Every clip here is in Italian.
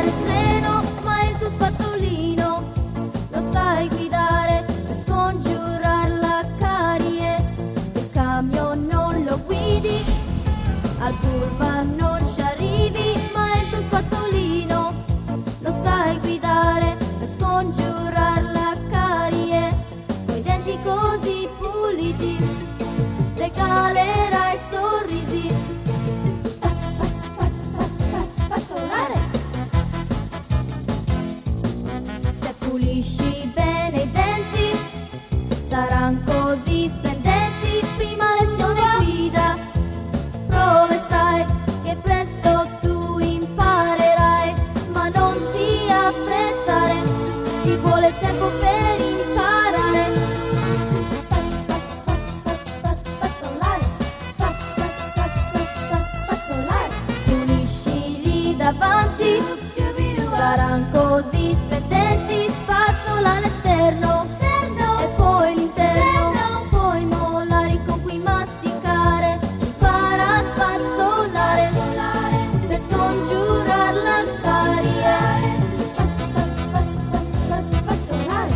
guidare il treno, ma è il tuo spazzolino. Lo sai guidare per scongiurar la carie. Il camion non lo guidi, al pullman non ci arrivi, ma è il tuo spazzolino. Lo sai guidare per scongiurar la carie. Coi denti così puliti regalerai sorrisi. Spazzolare. Se pulisci bene i denti saranno così splendenti. Prima lezione guida, prove sai che presto tu imparerai, ma non ti affrettare, ci vuole tempo per imparare. Spazzolare, spazzolare. Puliscili davanti, saranno così splendenti. Spazzola l'esterno e poi l'interno, poi molari con cui masticare. Impara a spazzolare per scongiurar la carie. Spazzolare,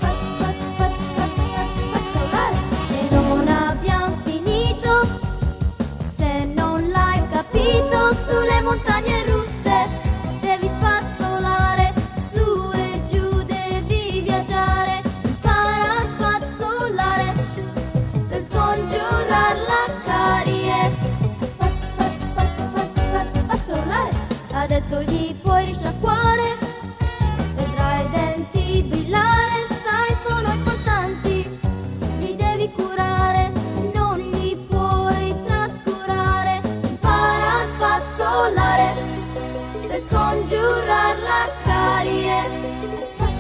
spazzolare. E non abbiamo finito, se non l'hai capito. Sulle montagne russe devi spazzolare, su e giù devi viaggiare. Impara a spazzolare per scongiurar la carie. Spazzolare. Adesso gli puoi risciacquare, vedrai i denti brillare. Sai, sono importanti, li devi curare, non li puoi trascurare. Impara a spazzolare per scongiurar la carie.